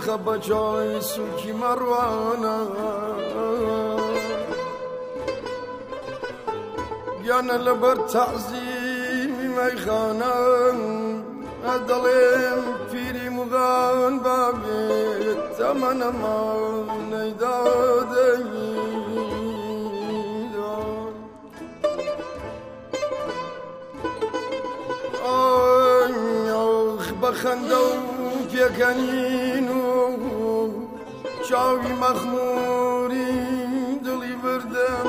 خبا جای سوکی مروانه یعنی لبر تعظیمی میخانه ادلیم پیری مغان بابی تمن ما نیداده بخنده و پیکنین و چاوی مخموری دلی بردم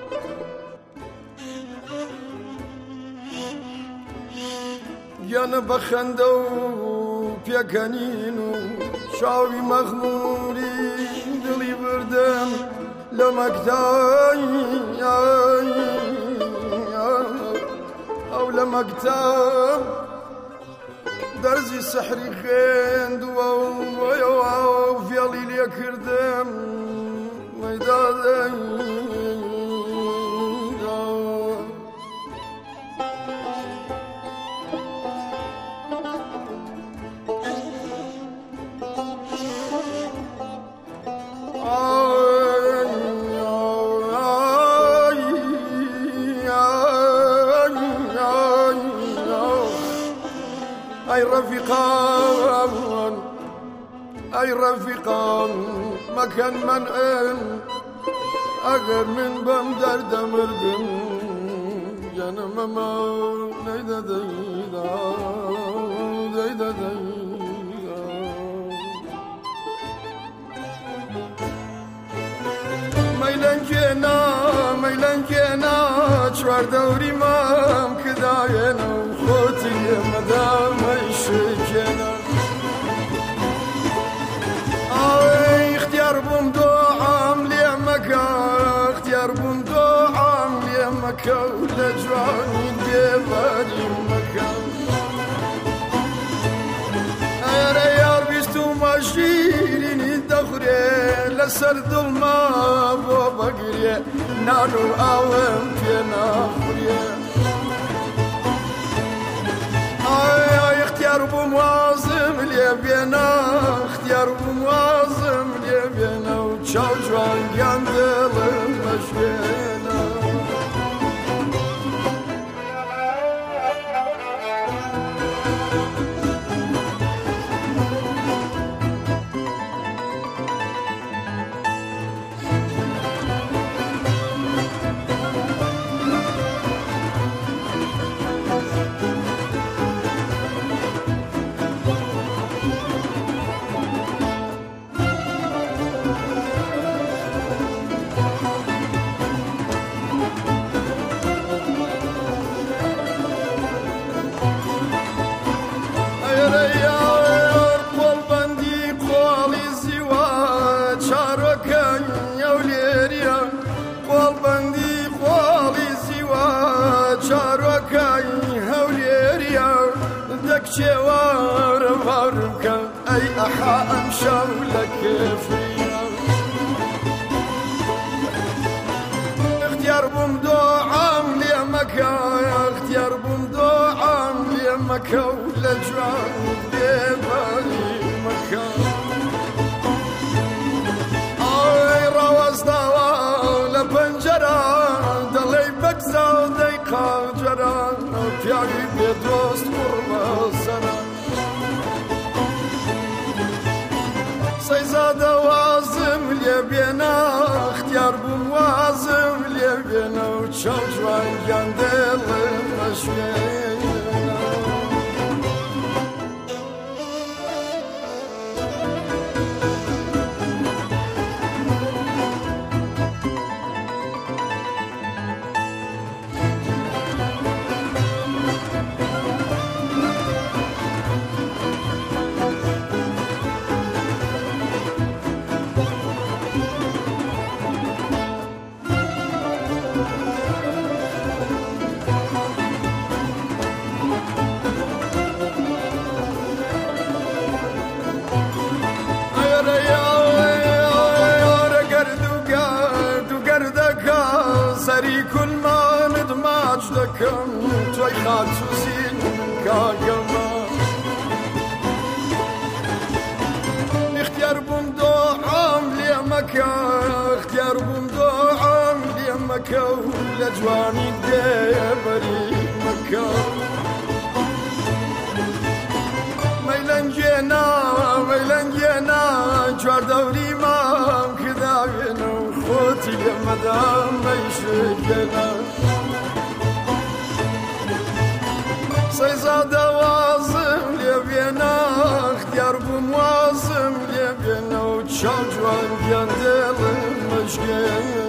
یعنی بخنده و پیکنین و چاوی مخموری دلی بردم لمکتای او لمکتاب درزي سحري خند وفي ليلي كردم ميدادي أي رفيقان مكان من أقر من بمدر دمرقم جنم ما نيدا ديدا ديدا ديدا ميلان كينا شوار دوري مام كداينا وخوتي مدام يشكينا اختيار بمدوعم ليمكا اختيار بمدوعم ليمكا ولا جواني ديبالي مكا يا ريال بيستو ماشيريني دخري لسرد الماء بوبقري نارو اوام فينا خريه اختيار بموازم ليبينا اختيار بموازم ليبينا وتشاو جوان قندل مشينا شوار غربك أي أحا أمشوا لك فيا اختيار بمدوعم ليمكا اختيار بمدوعم ليمكا ولا جوان ديبالي مكا أي رواز دوا لبنجرة دلي بكزا ديقا جرا بيالي بدوست قربا سنة سيزادة وازم ليبينا اختيار بموازم ليبينا وتشاو جوان جاندل مشوينا دكم توي خاتوسين كاغما مكة اختيار بمدوعم لي مكة ولجواني ديبري مكة ميلان جينا جوار دوري مام كذاين وخوتي لمدام ميشكنا سيزادة وازم ليبينا اختيار بموازم ليبينا وتشال جوان ديال مشكنا